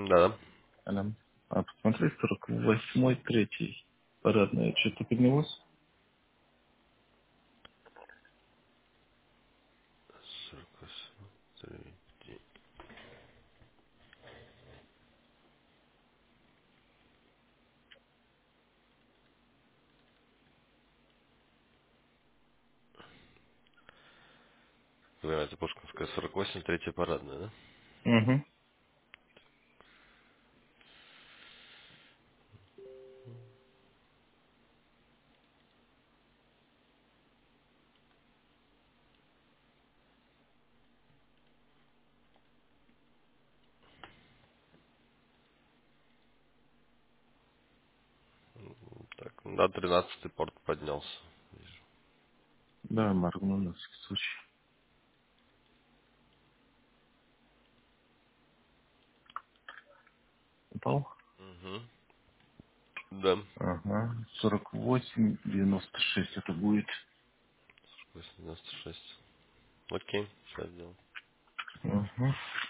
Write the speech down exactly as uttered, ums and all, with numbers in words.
Да. Алло. А посмотри, сорок восьмой, третий. Парадная. Что-то поднялось? сорок восемь, три. Это Пушкинская сорок восемь, третья парадная, да? Угу. Так, на тринадцатый порт поднялся. Вижу. Да, моргну на всякий случай. Упал? Угу. Да. Ага. сорок восемь, девяносто шесть это будет. восемь девяносто шесть. Окей, сейчас сделал. Угу.